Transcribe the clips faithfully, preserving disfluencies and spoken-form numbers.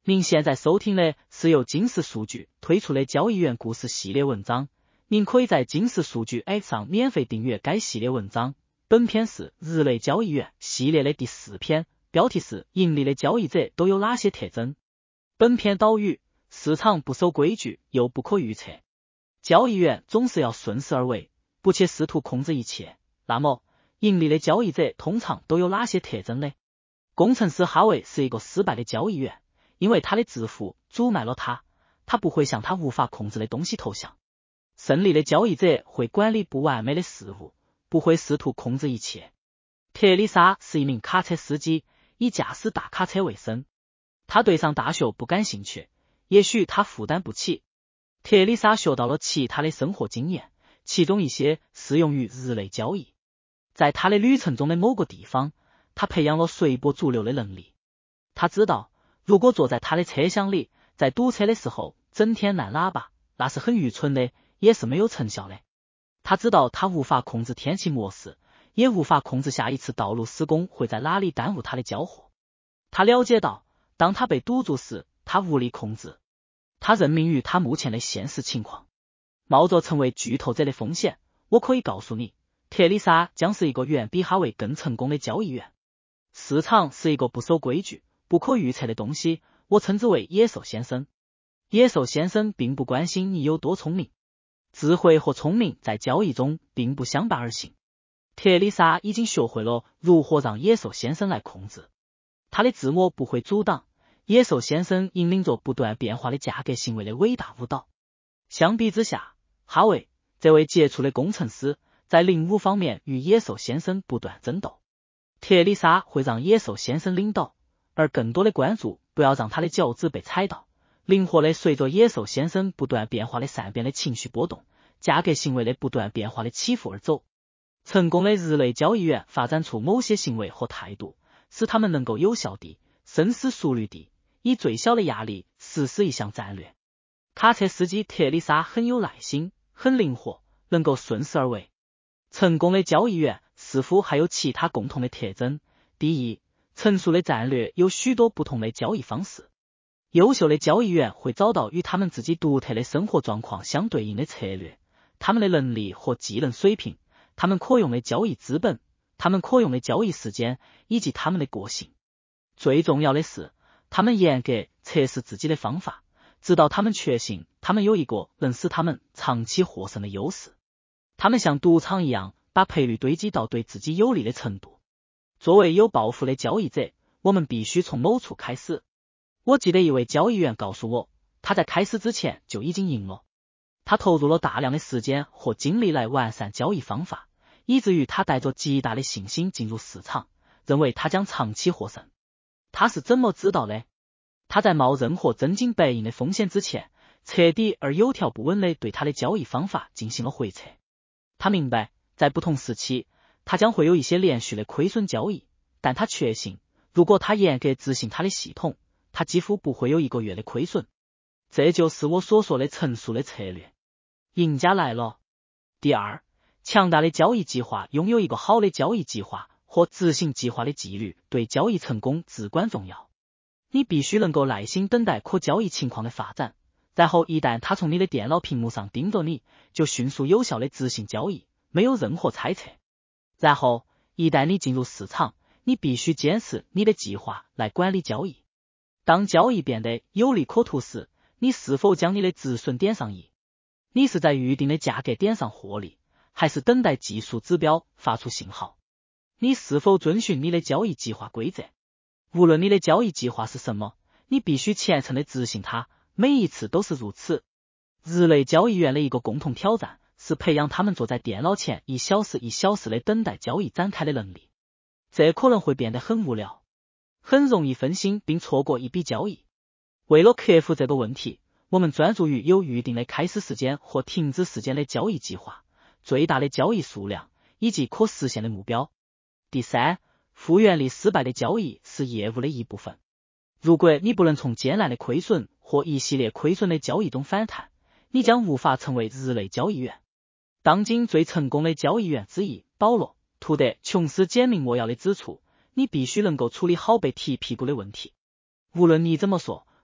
您现在收听的是由金石数据推出的交易员故事系列文章，您可以在金石数据 App 上免费订阅该系列文章。本篇是日内交易员系列的第四篇，标题是盈利的交易者都有哪些特征。本篇导语：市场不守规矩又不可预测，交易员总是要顺势而为，不去试图控制一切。那么，盈利的交易者通常都有哪些特征呢？工程师哈维是一个失败的交易员，因为他的致富阻碍了他，他不会向他无法控制的东西投降。胜利的交易者会管理不完美的事物，不会试图控制一切。特丽莎是一名卡车司机，以驾驶大卡车为生。他对上大学不感兴趣，也许他负担不起。特丽莎学到了其他的生活经验，其中一些适用于日内交易。在他的旅程中的某个地方，他培养了随波逐流的能力。他知道，如果坐在他的车厢里，在堵车的时候整天按喇叭，那是很愚蠢的，也是没有成效的。他知道他无法控制天气模式，也无法控制下一次道路施工会在哪里耽误他的交货。他了解到，当他被堵住时，他无力控制。他认命于他目前的现实情况。冒着成为巨头者的风险，我可以告诉你，特丽莎将是一个远比哈维更成功的交易员。市场是一个不守规矩、不可预测的东西，我称之为野兽先生。野兽先生并不关心你有多聪明，智慧和聪明在交易中并不相伴而行。特丽莎已经学会了如何让野兽先生来控制。他的自我不会阻挡，野兽先生引领着不断变化的价格行为的伟大舞蹈。相比之下，哈维这位杰出的工程师在领悟方面与野兽先生不断争斗。特丽莎会让野兽先生领导，而更多的关注不要让他的脚趾被踩到，灵活的随着野兽先生不断变化的善变的情绪波动，价格行为的不断变化的起伏而走。成功的日内交易员发展出某些行为和态度，使他们能够有效地、深思熟虑地，以最小的压力实施一项战略。卡车司机特丽莎很有耐心，很灵活，能够顺势而为。成功的交易员似乎还有其他共同的特征。第一，成熟的战略有许多不同的交易方式。优秀的交易员会找到与他们自己独特的生活状况相对应的策略，他们的能力和技能水平，他们可用的交易资本，他们可用的交易时间，以及他们的个性。最重要的是，他们严格测试自己的方法，直到他们确信他们有一个能使他们长期获胜的优势。他们像赌场一样，把赔率堆积到对自己有利的程度。作为有抱负的交易者，我们必须从某处开始。我记得一位交易员告诉我，他在开始之前就已经赢了。他投入了大量的时间和精力来完善交易方法，以至于他带着极大的信心进入市场，认为他将长期获胜。他是怎么知道的？他在冒任何真金白银的风险之前，彻底而有条不紊地对他的交易方法进行了回测。他明白，在不同时期，他将会有一些连续的亏损交易，但他确信，如果他严格执行他的系统，他几乎不会有一个月的亏损。这就是我所说的成熟的策略。赢家来了。第二，强大的交易计划。拥有一个好的交易计划和执行计划的纪律对交易成功至关重要。你必须能够耐心等待可交易情况的发展，然后一旦他从你的电脑屏幕上盯着你，就迅速有效的执行交易，没有任何猜测。然后，一旦你进入市场，你必须坚持你的计划来管理交易。当交易变得有利可图时，你是否将你的止损点上移？你是在预定的价格点上获利，还是等待技术指标发出信号？你是否遵循你的交易计划规则？无论你的交易计划是什么，你必须虔诚地执行它，每一次都是如此。日内交易员的一个共同挑战是培养他们坐在电脑前一小时一小时的等待交易展开的能力。这可能会变得很无聊，很容易分心并错过一笔交易。为了克服这个问题，我们专注于有预定的开始时间和停止时间的交易计划，最大的交易数量以及可实现的目标。第三，复原力失败的交易是业务的一部分。如果你不能从艰难的亏损或一系列亏损的交易中反弹，你将无法成为日内交易员。当今最成功的交易员之一，保罗·图德·琼斯简明扼要地指出，你必须能够处理好被踢屁股的问题。无论你怎么说，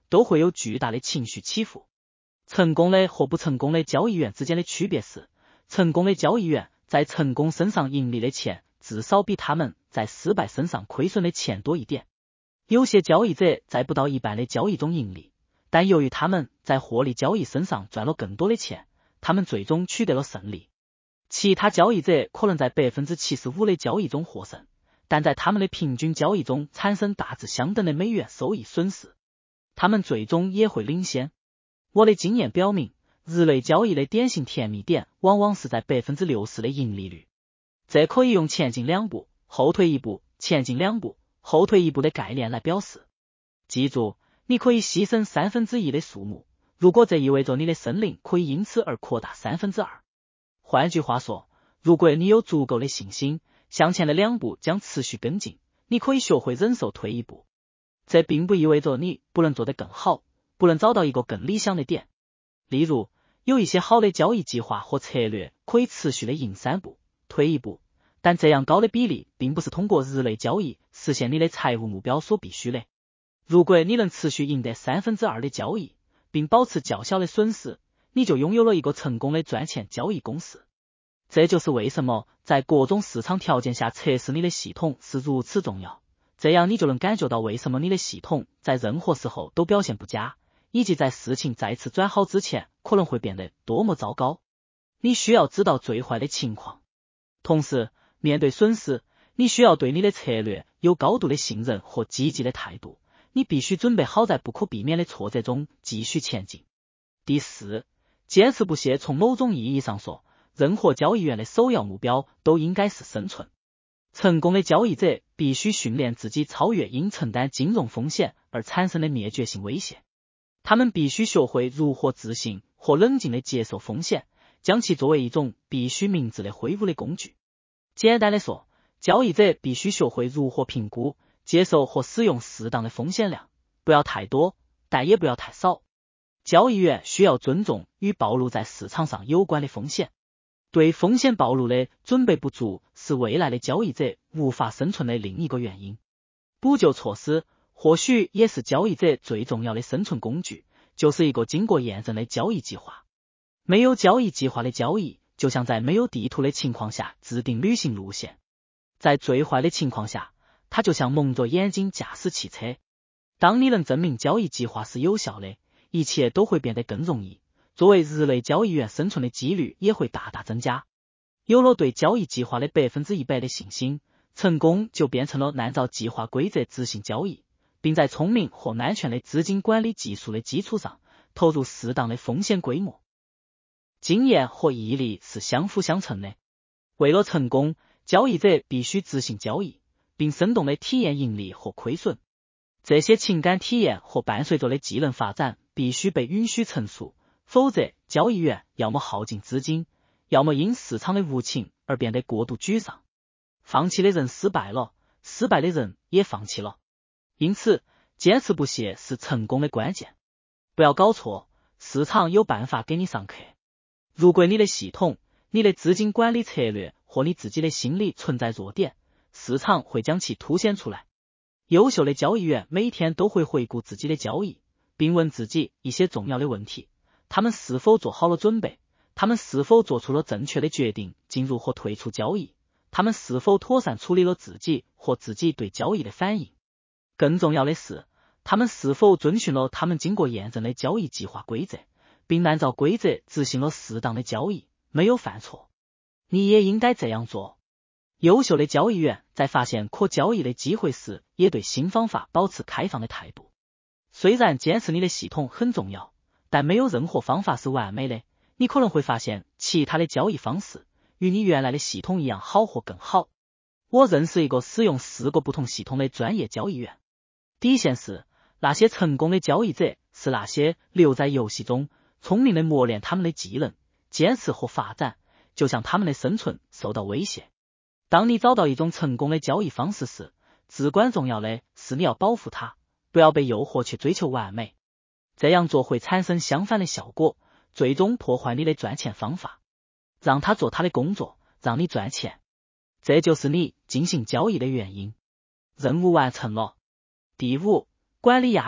都会有巨大的情绪起伏。成功的和不成功的交易员之间的区别是，成功的交易员在成功身上盈利的钱至少比他们在失败身上亏损的钱多一点。有些交易者在不到一半的交易中盈利，但由于他们在获利交易身上赚了更多的钱，他们最终取得了胜利。其他交易者可能在 百分之七十五 的交易中获胜，但在他们的平均交易中产生大致相等的美元收益损失，他们最终也会领先。我的经验表明，日内交易的典型甜蜜点往往是在 百分之六十 的盈利率。这可以用前进两步，后退一步，前进两步，后退一步的概念来表示。记住，你可以牺牲三分之一的数目，如果这意味着你的森林可以因此而扩大三分之二。换句话说，如果你有足够的信心，向前的两步将持续跟进，你可以学会忍受退一步。这并不意味着你不能做得更好，不能找到一个更理想的点。例如，有一些好的交易计划或策略可以持续的赢三步，退一步，但这样高的比例并不是通过日内交易实现你的财务目标所必须的。如果你能持续赢得三分之二的交易，并保持较小的损失，你就拥有了一个成功的赚钱交易公式。这就是为什么在各种市场条件下测试你的系统是如此重要，这样你就能感觉到为什么你的系统在任何时候都表现不佳，以及在事情再次转好之前可能会变得多么糟糕。你需要知道最坏的情况，同时面对损失，你需要对你的策略有高度的信任和积极的态度，你必须准备好在不可避免的挫折中继续前进。第四，坚持不懈。从某种意义上说，任何交易员的首要目标都应该是生存。成功的交易者必须训练自己超越因承担金融风险而产生的灭绝性威胁。他们必须学会如何自信或冷静地接受风险，将其作为一种必须明智的挥舞的工具。简单的说，交易者必须学会如何评估、接受和使用适当的风险量，不要太多，但也不要太少。交易员需要尊重与暴露在市场上有关的风险。对风险暴露的准备不足是未来的交易者无法生存的另一个原因。补救措施或许也是交易者最重要的生存工具，就是一个经过验证的交易计划。没有交易计划的交易，就像在没有地图的情况下制定旅行路线。在最坏的情况下，它就像蒙着眼睛驾驶汽车。当你能证明交易计划是有效的，一切都会变得更容易。作为日内交易员生存的几率也会大大增加。有了对交易计划的百分之一百的信心，成功就变成了按照计划规则执行交易，并在聪明或安全的资金管理技术的基础上，投入适当的风险规模。经验和毅力是相辅相成的。为了成功，交易者必须执行交易，并生动地体验盈利或亏损。这些情感体验和伴随着的技能发展必须被允许成熟，否则交易员要么耗尽资金，要么因市场的无情而变得过度沮丧。放弃的人失败了，失败的人也放弃了。因此，坚持不懈是成功的关键。不要搞错，市场有办法给你上课。如果你的系统、你的资金管理策略或你自己的心理存在弱点，市场会将其凸显出来。优秀的交易员每天都会回顾自己的交易，并问自己一些重要的问题：他们是否做好了准备？他们是否做出了正确的决定进入或退出交易？他们是否妥善处理了自己或自己对交易的反应？更重要的是，他们是否遵循了他们经过验证的交易计划规则，并按照规则执行了适当的交易，没有犯错。你也应该这样做。优秀的交易员在发现可交易的机会时，也对新方法保持开放的态度。虽然坚持你的系统很重要，但没有任何方法是完美的。你可能会发现其他的交易方式与你原来的系统一样好或更好。我认识一个使用四个不同系统的专业交易员。底线是，那些成功的交易者是那些留在游戏中，聪明的磨练他们的技能，坚持和发展，就像他们的生存受到威胁。当你找到一种成功的交易方式时，至关重要的是你要保护它，不要被诱惑去追求完美。这样做会产生相反的效果，最终破坏你的赚钱方法。让他做他的工作，让你赚钱。这就是你进行交易的原因。任务完成了。第五，管理压力。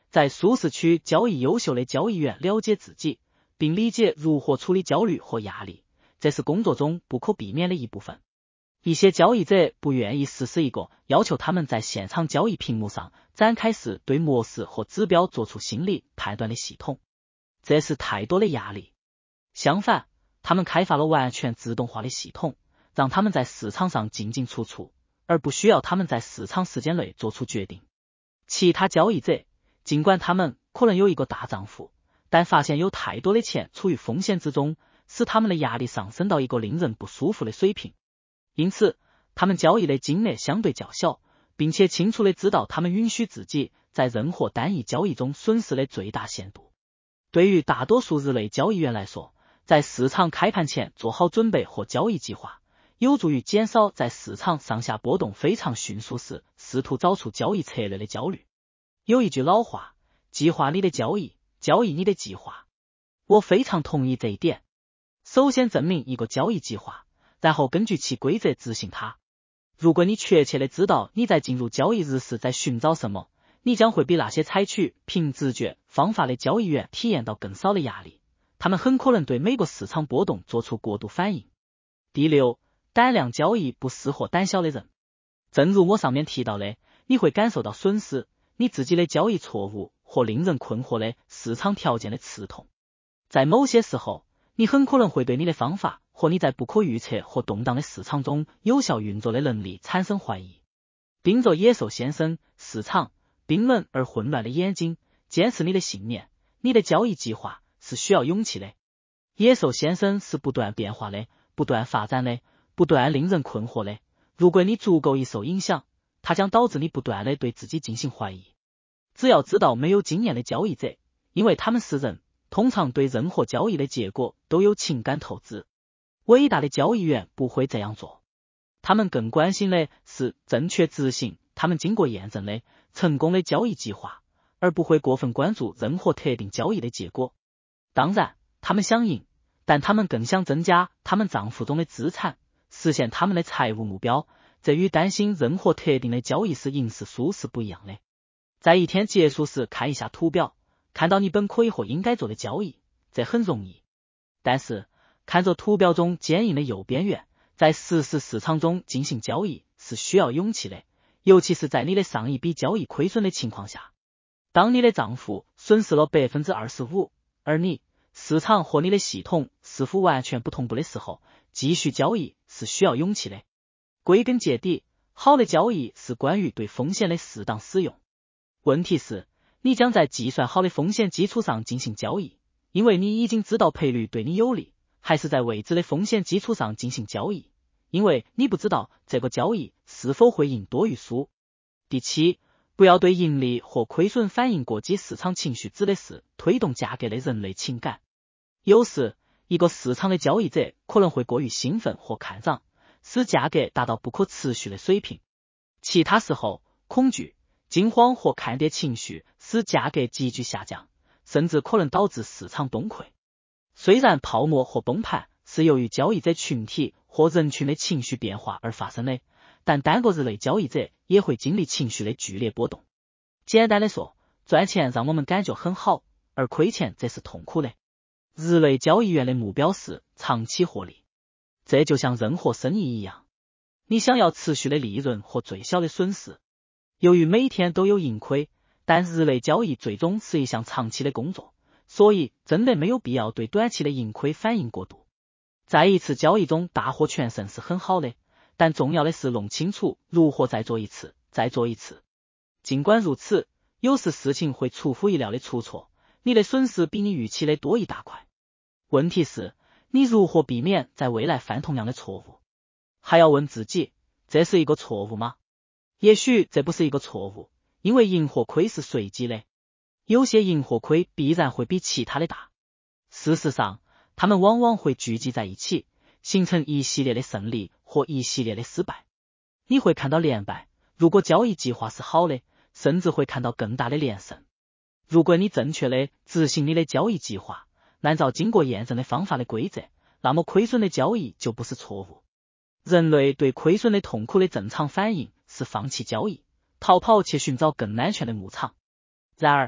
在舒适区交易优秀的交易员了解自己，并理解如何处理焦虑和压力，这是工作中不可避免的一部分。一些交易者不愿意实施一个要求他们在现场交易屏幕上展开时对模式和指标做出心理判断的系统，这是太多的压力。相反，他们开发了完全自动化的系统，让他们在市场上进进出出，而不需要他们在市场时间内做出决定。其他交易者，尽管他们可能有一个大账户，但发现有太多的钱处于风险之中，使他们的压力上升到一个令人不舒服的水平。因此，他们交易的金额相对较小，并且清楚地知道他们允许自己在任何单一交易中损失的最大限度。对于大多数日内交易员来说，在市场开盘前做好准备和交易计划，有助于减少在市场上下波动非常迅速时试图找出交易策略的焦虑。有一句老话，计划你的交易，交易你的计划。我非常同意这一点。首先证明一个交易计划，然后根据其规则执行它。如果你确切地知道你在进入交易日时在寻找什么，你将会比那些采取凭直觉方法的交易员体验到更少的压力，他们很可能对每个市场波动做出过度反应。第六，胆量交易不适合胆小的人。正如我上面提到的，你会感受到损失，你自己的交易错误或令人困惑的市场条件的刺痛。在某些时候，你很可能会对你的方法或你在不可预测或动荡的市场中有效运作的能力产生怀疑。盯着野兽先生，市场冰冷而混乱的眼睛，坚持你的信念，你的交易计划是需要勇气的。野兽先生是不断变化的，不断发展的，不断令人困惑的。如果你足够易受影响，它将导致你不断的对自己进行怀疑。只要知道没有经验的交易者，因为他们是人，通常对任何交易的结果都有情感透支。伟大的交易员不会这样做，他们更关心的是正确执行他们经过验证的成功的交易计划，而不会过分关注任何特定交易的结果。当然，他们想赢，但他们更想增加他们账户中的资产，实现他们的财务目标，这与担心任何特定的交易时赢是输是不一样的。在一天结束时看一下图表，看到你本可以或应该做的交易，这很容易。但是，看着图表中坚硬的右边缘，在实时市场中进行交易是需要勇气的，尤其是在你的上一笔交易亏损的情况下。当你的账户损失了 百分之二十五， 而你、市场和你的系统似乎完全不同步的时候，继续交易是需要勇气的。归根结底，好的交易是关于对风险的适当使用。问题是，你将在计算好的风险基础上进行交易，因为你已经知道赔率对你有利，还是在未知的风险基础上进行交易，因为你不知道这个交易是否会赢多于输。第七，不要对盈利或亏损反应过激。市场情绪指的是推动价格的人类情感。有时，一个市场的交易者可能会过于兴奋或看涨，使价格达到不可持续的水平。其他时候，恐惧、惊慌或看跌情绪使价格急剧下降，甚至可能导致市场崩溃。虽然泡沫或崩盘是由于交易者群体或人群的情绪变化而发生的，但单个日内交易者也会经历情绪的剧烈波动。简单的说，赚钱让我们感觉很好，而亏钱则是痛苦的。日内交易员的目标是长期获利，这就像任何生意一样，你想要持续的利润或最小的损失。由于每天都有盈亏，但日内交易最终是一项长期的工作，所以真的没有必要对短期的盈亏反应过度。在一次交易中大获全胜是很好的，但重要的是弄清楚如何再做一次，再做一次。尽管如此，有时事情会出乎意料的出错，你的损失比你预期的多一大块。问题是，你如何避免在未来犯同样的错误？还要问自己，这是一个错误吗？也许这不是一个错误，因为赢或亏是随机的，有些赢或亏必然会比其他的大。事实上，他们往往会聚集在一起，形成一系列的胜利或一系列的失败。你会看到连败，如果交易计划是好的，甚至会看到更大的连胜。如果你正确的执行你的交易计划，按照经过验证的方法的规则，那么亏损的交易就不是错误。人类对亏损的痛苦的正常反应是放弃交易，逃跑去寻找更安全的牧场。然而，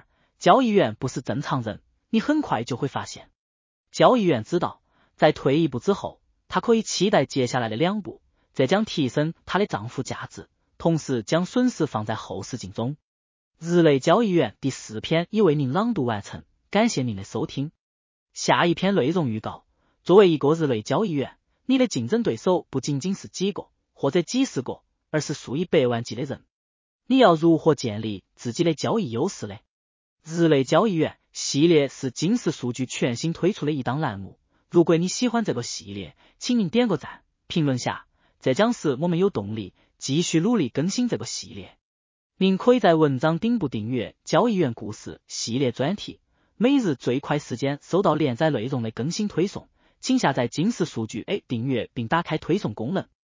交易员不是正常人，你很快就会发现。交易员知道，在退一步之后，他可以期待接下来的两步，这将提升他的账户价值，同时将损失放在后视镜中。日内交易员第四篇已为您朗读完成，感谢您的收听。下一篇内容预告：作为一个日内交易员，你的竞争对手不仅仅是几个或者几十个，而是数以百万计的人。你要如何建立自己的交易优势呢？日内交易员系列是金石数据全新推出的一档栏目，如果你喜欢这个系列，请您点个赞，评论下，这将使我们有动力继续努力更新这个系列。您可以在文章顶部订阅交易员故事系列专题，每日最快时间收到连载内容的更新推送，请下载金石数据 A 订阅并打开推送功能。